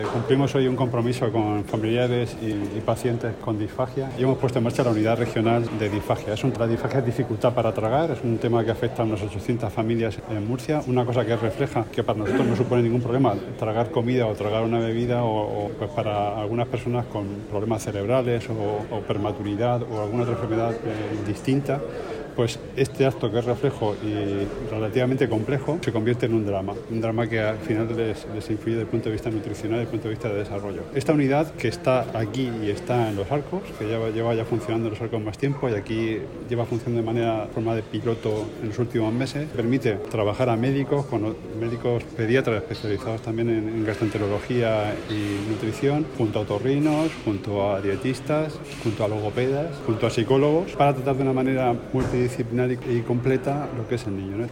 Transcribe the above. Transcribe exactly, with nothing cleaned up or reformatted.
Cumplimos hoy un compromiso con familiares y, y pacientes con disfagia y hemos puesto en marcha la unidad regional de disfagia. Es un, la disfagia es dificultad para tragar, es un tema que afecta a unas ochocientas familias en Murcia, una cosa que refleja que para nosotros no supone ningún problema tragar comida o tragar una bebida o, o pues para algunas personas con problemas cerebrales o, o prematuridad o alguna otra enfermedad eh, distinta. Pues este acto, que es reflejo y relativamente complejo, se convierte en un drama, un drama que al final les, les influye desde el punto de vista nutricional y desde el punto de vista de desarrollo. Esta unidad, que está aquí y está en Los Arcos, que lleva, lleva ya funcionando en Los Arcos más tiempo y aquí lleva funcionando de manera forma de piloto en los últimos meses, permite trabajar a médicos, con médicos pediatras especializados también en, en gastroenterología y nutrición, junto a otorrinos, junto a dietistas, junto a logopedas, junto a psicólogos, para tratar de una manera multidisciplinar y completa lo que es el niño, ¿no?